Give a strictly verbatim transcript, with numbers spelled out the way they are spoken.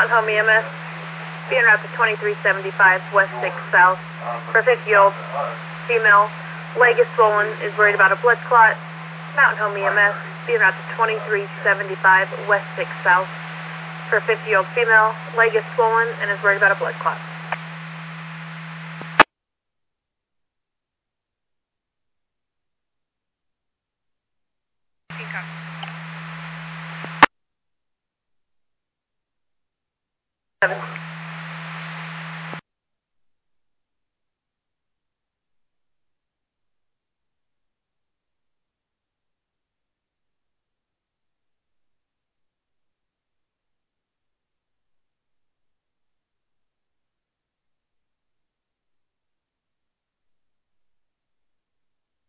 Mountain Home E M S, being route to twenty-three seventy-five West six South. For fifty-year-old female, leg is swollen, is worried about a blood clot. Mountain Home E M S, being route to twenty-three seventy-five West six South. For fifty-year-old female, leg is swollen and is worried about a blood clot. Seven.